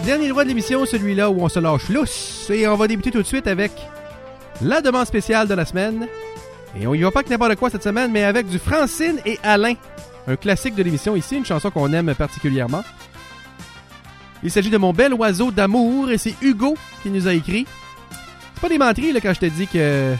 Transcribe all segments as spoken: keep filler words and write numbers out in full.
Dernier droit de l'émission, celui-là où on se lâche lousse. Et on va débuter tout de suite avec la demande spéciale de la semaine. Et on y va pas que n'importe quoi cette semaine, mais avec du Francine et Alain. Un classique de l'émission ici, une chanson qu'on aime particulièrement. Il s'agit de Mon bel oiseau d'amour et c'est Hugo qui nous a écrit. C'est pas des menteries là, quand je te dis que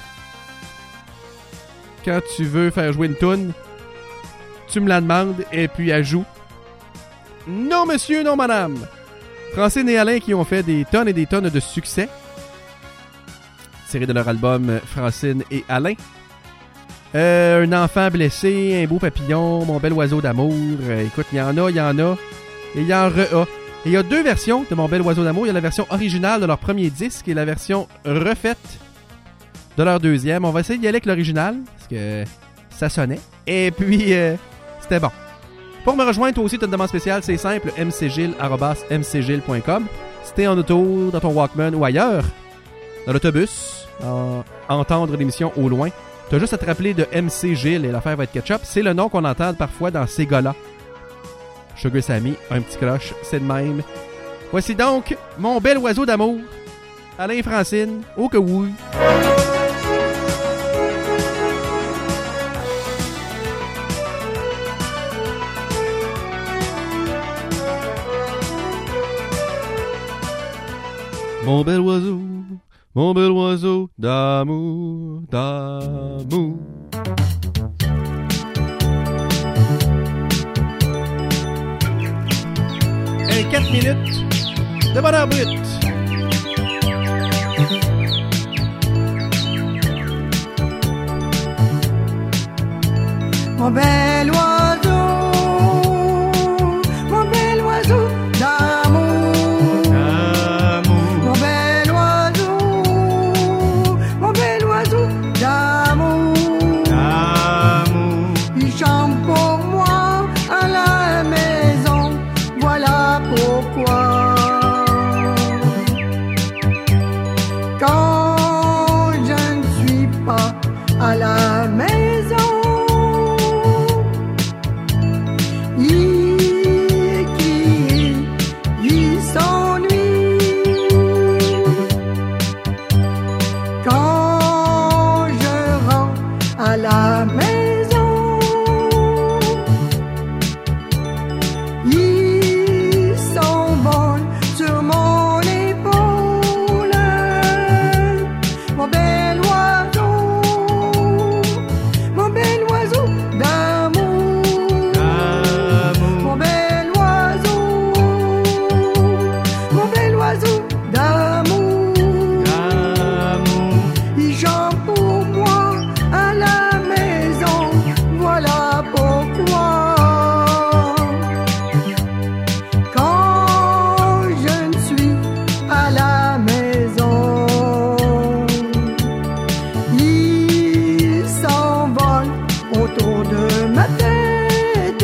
quand tu veux faire jouer une toune, tu me la demandes et puis elle joue. Non monsieur, non madame. Francine et Alain qui ont fait des tonnes et des tonnes de succès. Tiré de leur album Francine et Alain. Euh, un enfant blessé, un beau papillon, Mon bel oiseau d'amour. Euh, écoute, il y en a, il y en a. Et il y en re-a. Et il y a deux versions de Mon bel oiseau d'amour. Il y a la version originale de leur premier disque et la version refaite de leur deuxième. On va essayer d'y aller avec l'original, parce que ça sonnait. Et puis, euh, c'était bon. Pour me rejoindre, toi aussi, tu as une demande spéciale, c'est simple, m c gilles arobase m c gilles point com. Si t'es en auto, dans ton Walkman ou ailleurs, dans l'autobus, en, entendre l'émission au loin, t'as juste à te rappeler de M C Gilles et l'affaire va être ketchup. C'est le nom qu'on entend parfois dans ces gars-là. Sugar Sammy, un petit croche, c'est de même. Voici donc Mon bel oiseau d'amour. Alain Francine, au que oui. Mon bel oiseau, mon bel oiseau d'amour, d'amour. Et quatre minutes de bonheur brut. Mon bel oiseau, mon bel oiseau d'amour, d'amour. Mon bel oiseau, mon bel oiseau d'amour, d'amour. Il chante pour moi à la maison, voilà pourquoi. Quand je ne suis pas à la maison, la maison, ils s'envolent sur mon épaule. Mon bel oiseau, mon bel oiseau d'amour, d'amour. Mon bel oiseau, mon bel oiseau d'amour, d'amour. Il chante pour moi à la voilà pourquoi. Quand je ne suis à la maison, il s'envole autour de ma tête.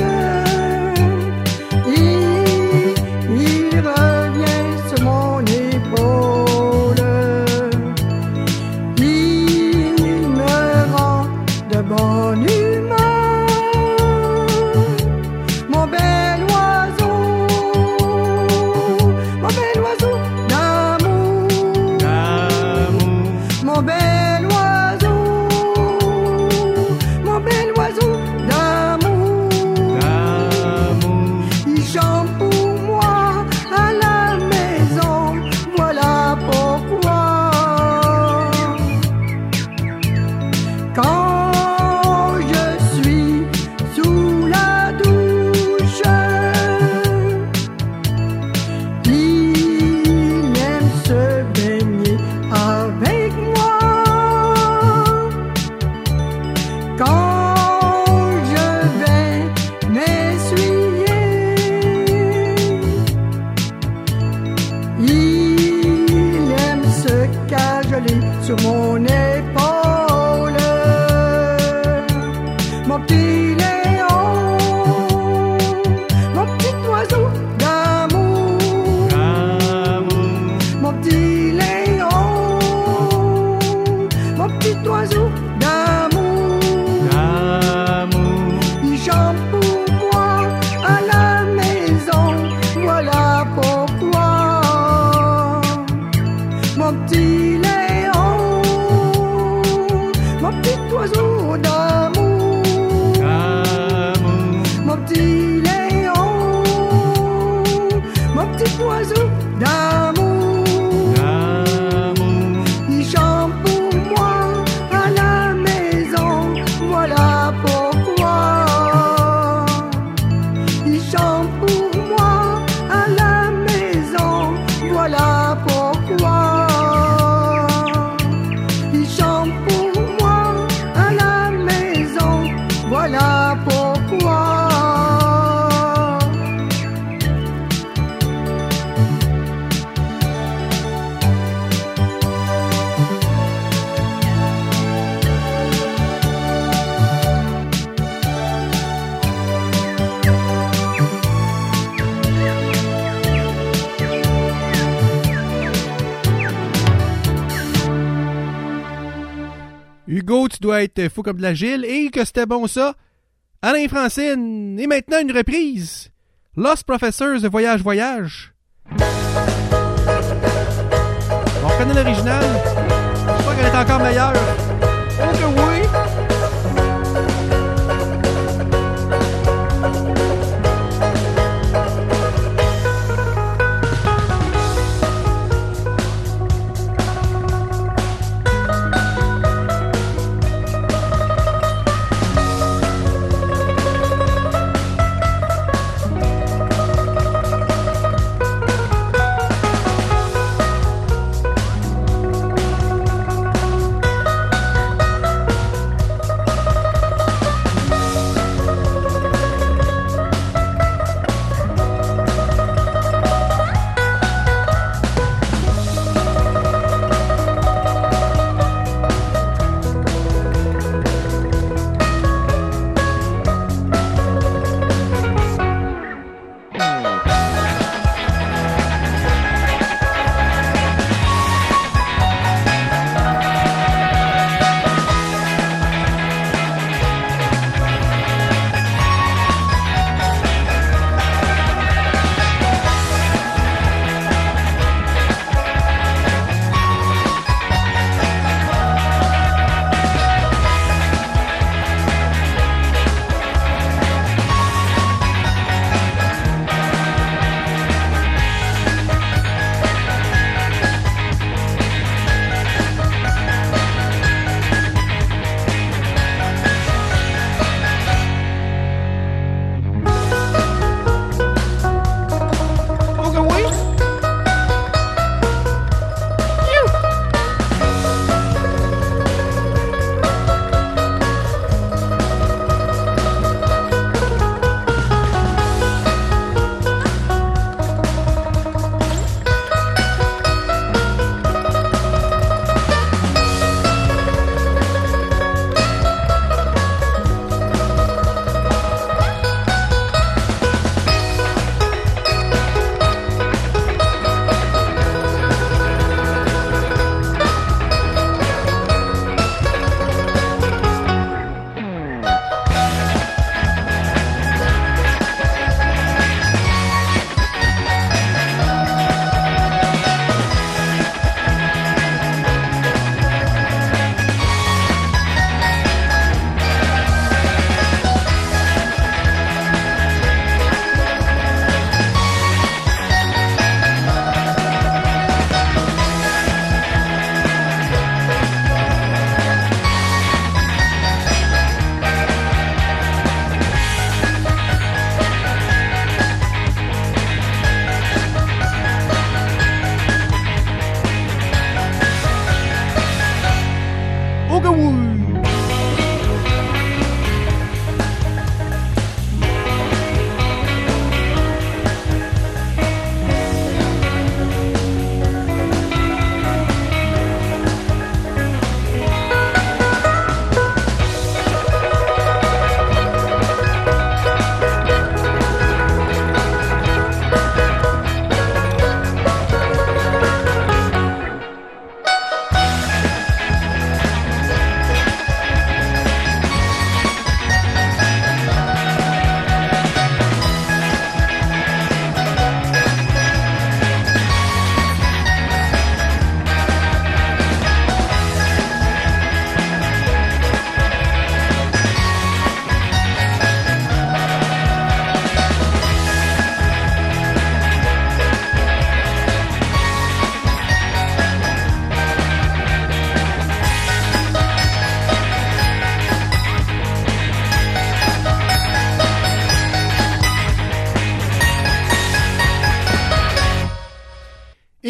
Il, il revient sur mon épaule. Il me rend de bonne humeur. Sur mon épaule, mon petit Léon, mon petit oiseau d'amour, d'amour. Mon petit Léon, mon petit oiseau d'amour, d'amour. Il chante pour moi à la maison, voilà pourquoi. petit Léon, mon petit oiseau d'amour, mon petit Léon, mon petit oiseau d'amour, il chante pour moi à la maison, voilà pourquoi. Il chante pour moi à la maison, voilà pourquoi. Il chante pour moi à la maison, voilà pourquoi. Hugo, tu dois être fou comme de la Gile, et que c'était bon ça. Alain Francine, et maintenant une reprise. Lost Professors de Voyage Voyage. On reconnaît l'original. Je crois qu'elle est encore meilleure. Oh que oui!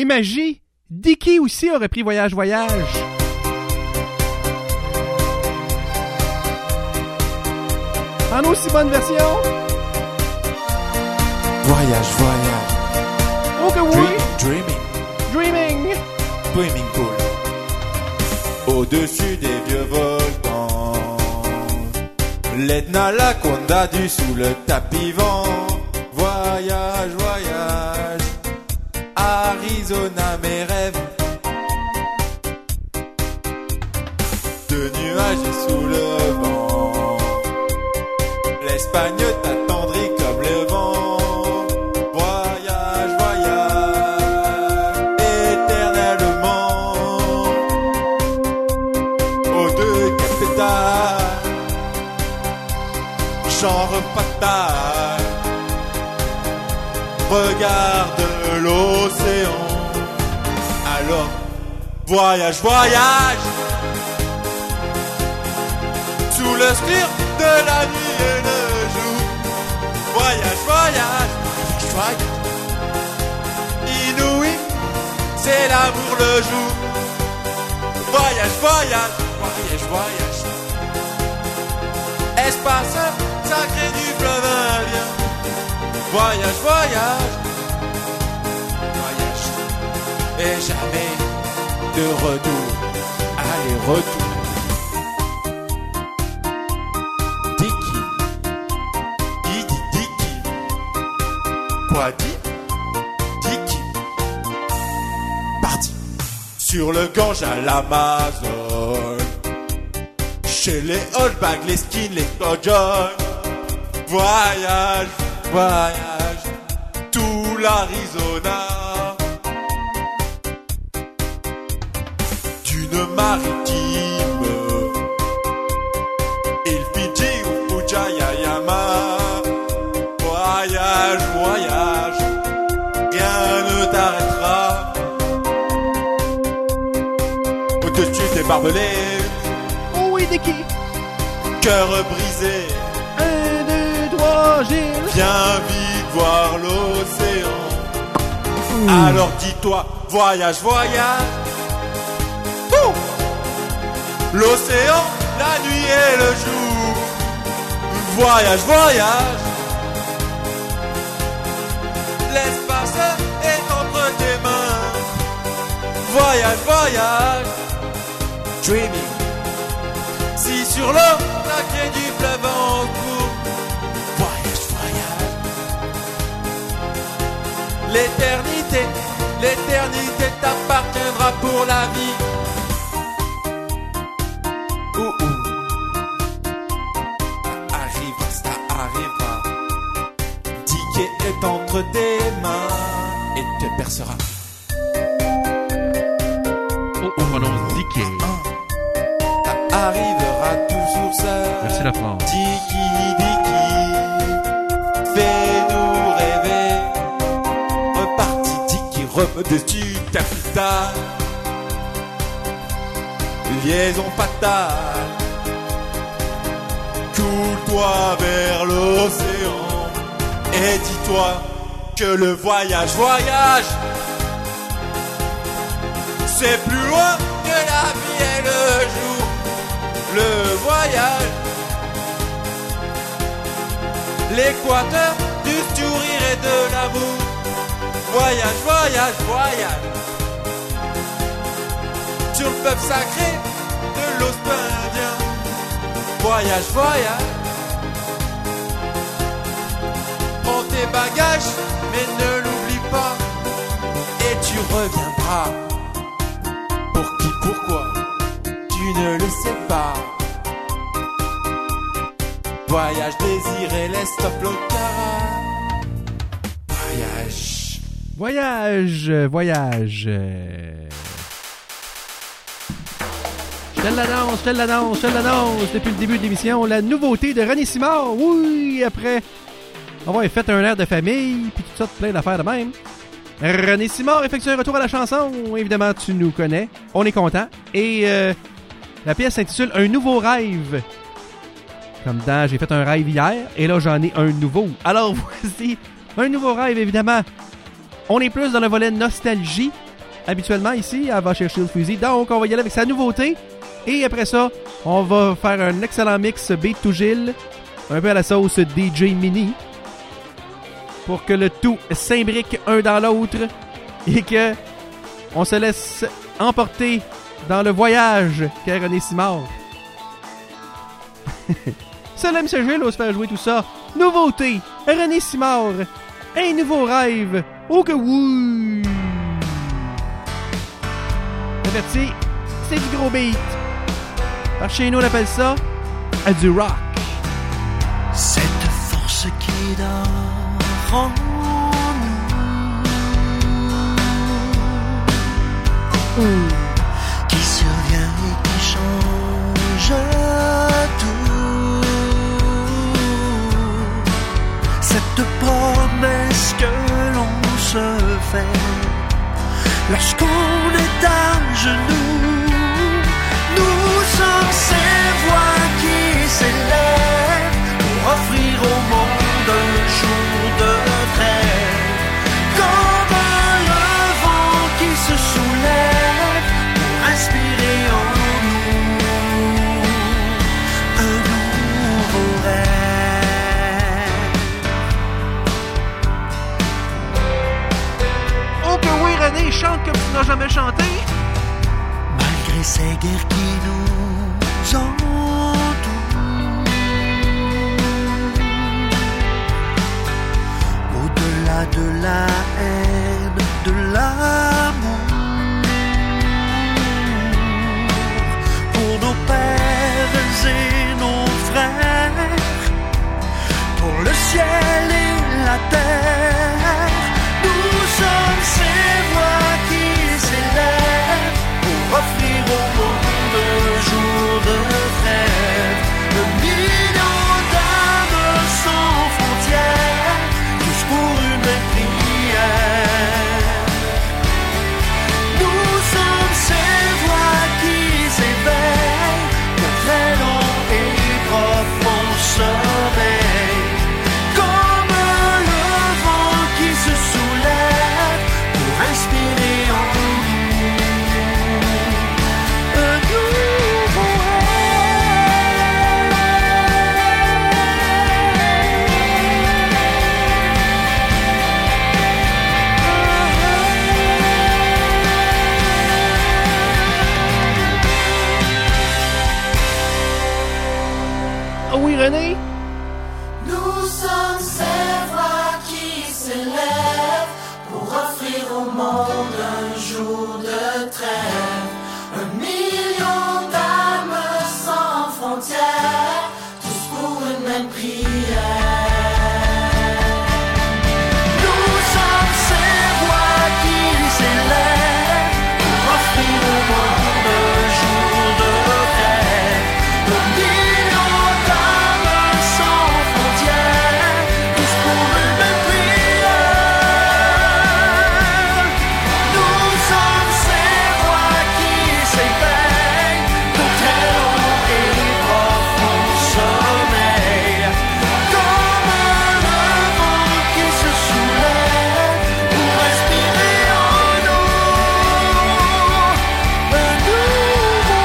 et magie, Dicky aussi aurait pris Voyage, Voyage. En aussi bonne version. Voyage, voyage. Oh que oui. Dream, dreaming. Dreaming. Swimming pool. Au-dessus des vieux volcans. L'Etna, la Condadu sous le tapis vent. Voyage, voyage. Arizona, mes rêves. De nuages et sous le vent. L'Espagne t'attendrit comme le vent. Voyage, voyage, éternellement. Aux deux capitales, j'en repartage. Regarde l'océan. Alors, voyage, voyage. Sous le script de la nuit et le jour. Voyage, voyage, voyage. Inouï, c'est l'amour le jour. Voyage, voyage, voyage, voyage. Espace sacré du fleuve indien. Voyage, voyage, voyage. Et jamais de retour. Allez, retour. Quoi dit? Dicky. Parti. Sur le Gange à l'Amazon. Chez les Oldbag, les skins, les cowboys. Voyage, voyage. Tout l'Arizona. D'une maritime. Il Fidji ou Fujayama. Voyage, voyage, rien ne t'arrêtera. Au-dessus des barbelés. Oh oui, Dicky. Cœur brisé. Un, deux, trois, Gilles. Viens vite voir l'océan. Ouh. Alors dis-toi, voyage, voyage. Ouh. L'océan, la nuit et le jour. Voyage, voyage. L'espace est entre tes mains. Voyage, voyage. Dreaming. Si sur l'eau, la quai du fleuve en cours. Voyage, voyage. L'éternité, l'éternité t'appartiendra pour la vie. Ouh, ouh. Ça arrivera, ça arrivera. Dicky est entre tes mains et te percera. Oh, on prononce Dicky. Ça arrivera toujours seul. Merci la France. Dicky, Dicky, fais-nous rêver. Reparti, Dicky, redessus capital. Liaison fatale. Coule-toi vers l'océan. Et dis-toi que le voyage, voyage, c'est plus loin que la vie et le jour. Le voyage, l'équateur du sourire et de l'amour. Voyage, voyage, voyage, sur le peuple sacré de l'Océan Indien. Voyage, voyage. Prends tes bagages, mais ne l'oublie pas. Et tu reviendras. Pour qui, pourquoi, tu ne le sais pas. Voyage, désiré, laisse-toi flotter. Voyage. Voyage, voyage. Je te l'annonce, je te l'annonce, je te l'annonce depuis le début de l'émission. La nouveauté de René Simard. Oui, après avoir fait un air de famille, puis tout ça, plein d'affaires de même. René Simard effectue un retour à la chanson. Évidemment, tu nous connais. On est content. Et euh, la pièce s'intitule Un nouveau rêve. Comme dans J'ai fait un rêve hier, et là, j'en ai un nouveau. Alors, voici un nouveau rêve, évidemment. On est plus dans le volet nostalgie. habituellement ici, elle va chercher le fusil. Donc, on va y aller avec sa nouveauté. Et après ça, on va faire un excellent mix Beat to Gilles, un peu à la sauce D J Mini, pour que le tout s'imbrique un dans l'autre et que on se laisse emporter dans le voyage qu'est René Simard. Seul M C Gilles ose faire jouer tout ça. Nouveauté, René Simard, un nouveau rêve, oh que oui! Averti, c'est du gros beat. Par chez nous, on appelle ça du rock. Cette force qui dort en nous, mmh. qui survient et qui change tout. Cette promesse que l'on se fait lorsqu'on est à genoux, nous sommes ces voix qui s'élèvent pour offrir au monde un jour de trêve, comme le vent qui se soulève pour inspirer en nous un nouveau rêve. Oh que oui, René, chante comme tu n'as jamais chanté. Malgré ces guerres qui nous entourent, au-delà de la haine, de l'amour, pour nos pères et nos frères, pour le ciel et la terre, nous sommes ces voix qui s'élèvent pour offrir au monde un jour de trêve, un million d'âmes sans frontières, tous pour une même prière. Nous sommes ces voix qui s'éveillent d'un très long et profond sommeil, comme le vent qui se soulève pour inspirer en René? Nous sommes ces voix qui s'élèvent pour offrir au monde un jour de trêve, un million d'âmes sans frontières, tous pour une même prière. Nous sommes ces voix qui s'élèvent pour offrir au monde un jour de trêve, un million d'âmes sans frontières, tous pour une même prière. Nous sommes ces voix qui s'éveillent de très long et profond sommeil, comme le vent qui se soulève pour respirer en nous un nouveau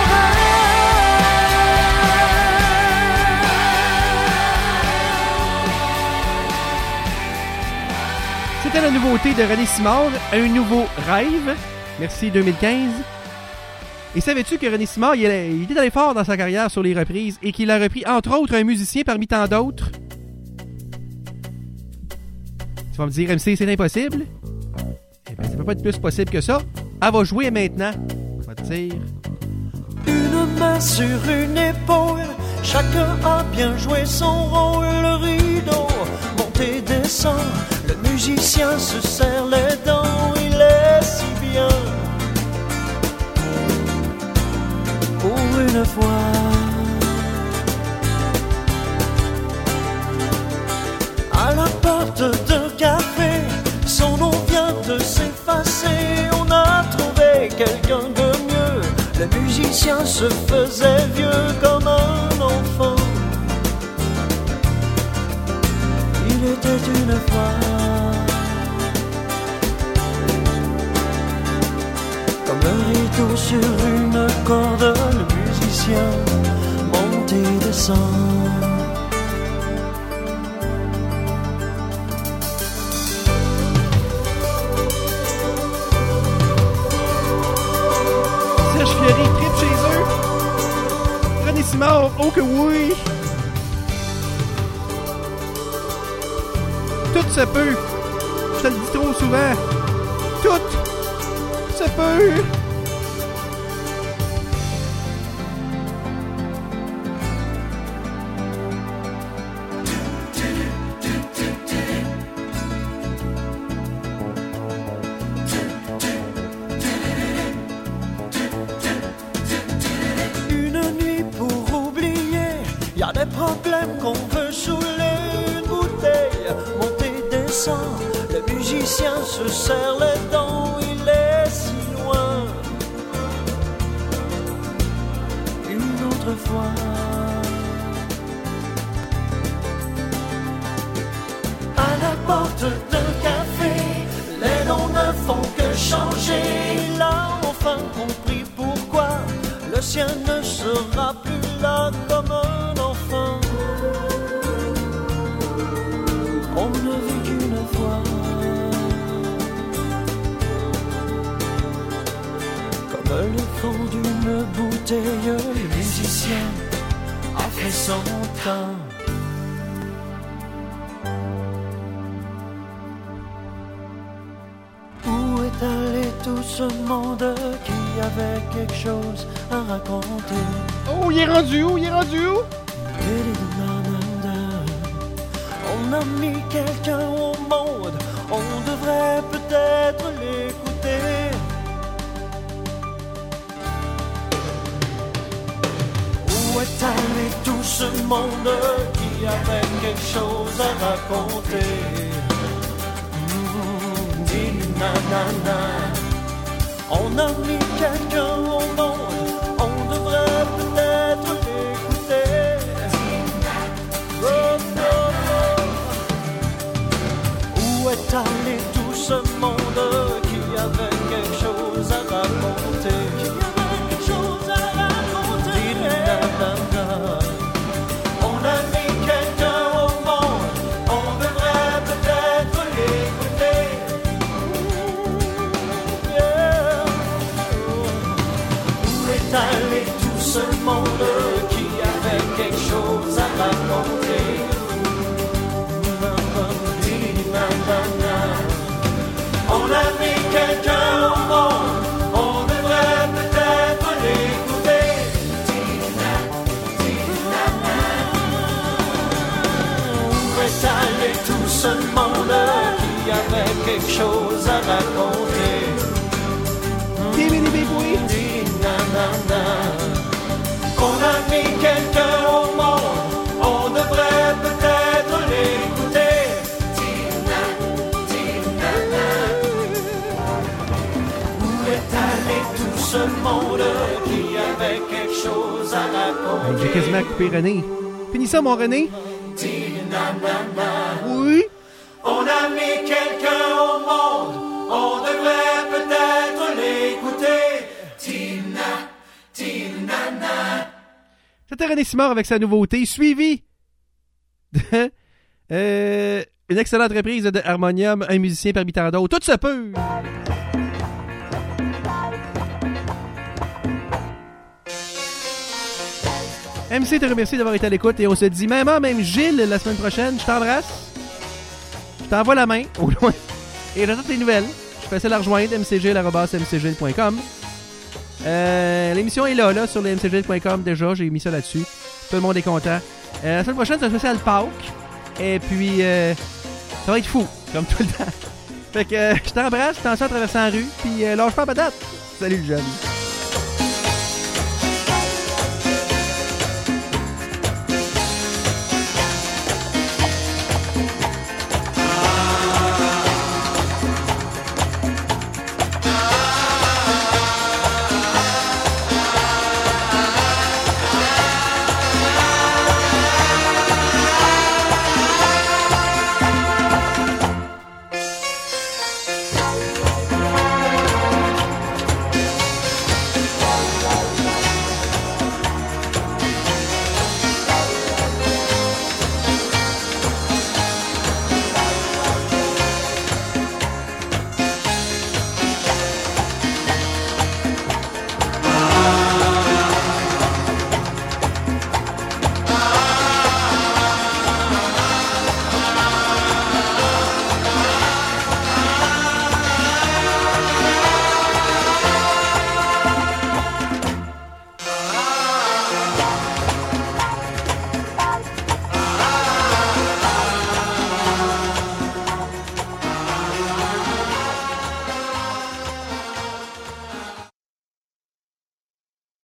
rêve. C'était la nouveauté de René Simard, un nouveau rêve. Merci deux mille quinze. Et savais-tu que René Simard, il, est- il était allé fort dans sa carrière sur les reprises et qu'il a repris entre autres un musicien parmi tant d'autres? Tu vas me dire, M C, c'est impossible? Eh bien, ça peut pas être plus possible que ça. Elle va jouer maintenant. Je vais te dire. Une main sur une épaule, chacun a bien joué son rôle. Le rideau monte et descend, le musicien se serre les dents. Il est si bien, pour une fois. À la porte d'un café, son nom vient de s'effacer. On a trouvé quelqu'un de mieux. Le musicien se faisait vieux comme un enfant. Il était une fois tout sur une corde, le musicien monte et descend. Serge Fiori tripe chez eux. René Simard, oh que oui. Tout se peut. Je te le dis trop souvent. Tout se peut. Des problèmes qu'on veut saouler, une bouteille, monter, descend. Le musicien se serre les dents, il est si loin. Une autre fois. À la porte d'un café, les noms ne font que changer. Il a enfin compris pourquoi le sien ne sera plus là comme un enfant. On ne vit qu'une fois. Comme le fond d'une bouteille, le musicien a fait son temps. Où est allé tout ce monde qui avait quelque chose à raconter? Oh, il est rendu où? Il est rendu où? On a mis quelqu'un au monde, on devrait peut-être l'écouter. Où est allé tout ce monde qui avait quelque chose à raconter? Mmh, dis na na na. On a mis quelqu'un au monde, on devrait peut-être l'écouter. Oh, oh, oh. Où est allé tout ce monde qui avait quelque chose à raconter? Qui avait quelque chose à raconter? On a mis quelqu'un au monde, on devrait peut-être l'écouter. Yeah. Où est allé tout ce monde qui avait quelque chose à raconter? On a mis quelqu'un au monde, on devrait peut-être l'écouter. Où est allé tout ce monde qui avait quelque chose à raconter? On a mis quelqu'un au monde, on devrait peut-être l'écouter. Où est allé tout ce monde qui avait quelque chose à raconter? J'ai quasiment coupé René. Finis ça, mon René. Oui. On a mis quelqu'un au monde, on devrait peut-être l'écouter. Tina, Tina. C'était René Simard avec sa nouveauté, suivi de euh, une excellente reprise de Harmonium, un musicien parmi tant d'autres. Tout se peut! M C te remercie d'avoir été à l'écoute et on se dit même même Gilles la semaine prochaine. Je t'embrasse. Je t'envoie la main au loin. Et j'attends tes nouvelles. Je suis facile à rejoindre, m c gilles arobase m c gilles point com. Euh, l'émission est là, là, sur le m c gilles point com déjà. J'ai mis ça là-dessus. Tout le monde est content. Euh, la semaine prochaine, c'est un spécial Pâques. Et puis, euh, ça va être fou, comme tout le temps. Fait que euh, je t'embrasse, je t'en sors en traversant la rue. Puis, euh, lâche pas la patate. Salut, le jeune.